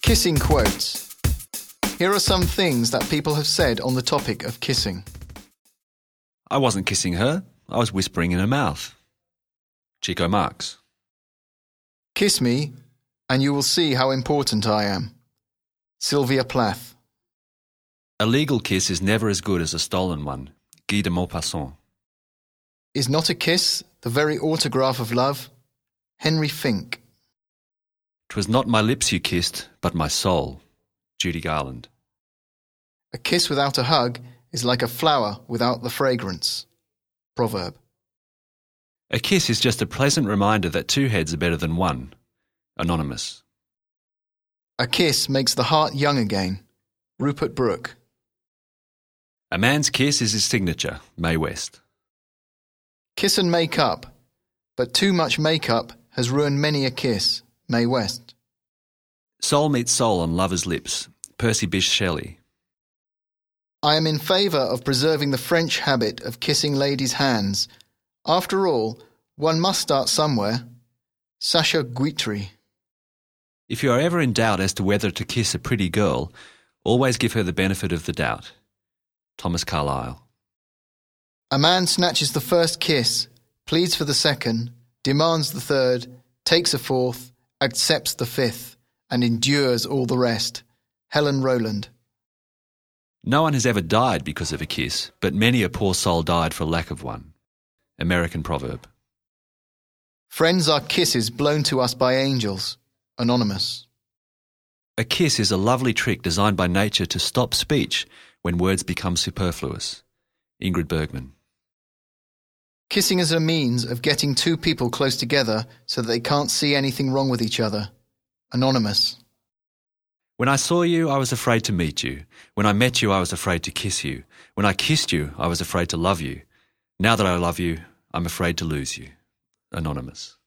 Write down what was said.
Kissing quotes. Here are some things that people have said on the topic of kissing. I wasn't kissing her, I was whispering in her mouth. Chico Marx. Kiss me, and you will see how important I am. Sylvia Plath. A legal kiss is never as good as a stolen one. Guy de Maupassant. Is not a kiss the very autograph of love? Henry Fink. 'Twas not my lips you kissed, but my soul. Judy Garland. A kiss without a hug is like a flower without the fragrance. Proverb. A kiss is just a pleasant reminder that two heads are better than one. Anonymous. A kiss makes the heart young again. Rupert Brooke. A man's kiss is his signature. Mae West. Kiss and make up, but too much make-up has ruined many a kiss. Mae West. Soul meets soul on lovers' lips. Percy Bysshe Shelley. I am in favour of preserving the French habit of kissing ladies' hands. After all, one must start somewhere. Sacha Guitry. If you are ever in doubt as to whether to kiss a pretty girl, always give her the benefit of the doubt. Thomas Carlyle. A man snatches the first kiss, pleads for the second, demands the third, takes a fourth, accepts the fifth, and endures all the rest. Helen Rowland. No one has ever died because of a kiss, but many a poor soul died for lack of one. American proverb. Friends are kisses blown to us by angels. Anonymous. A kiss is a lovely trick designed by nature to stop speech when words become superfluous. Ingrid Bergman. Kissing is a means of getting two people close together so that they can't see anything wrong with each other. Anonymous. When I saw you, I was afraid to meet you. When I met you, I was afraid to kiss you. When I kissed you, I was afraid to love you. Now that I love you, I'm afraid to lose you. Anonymous.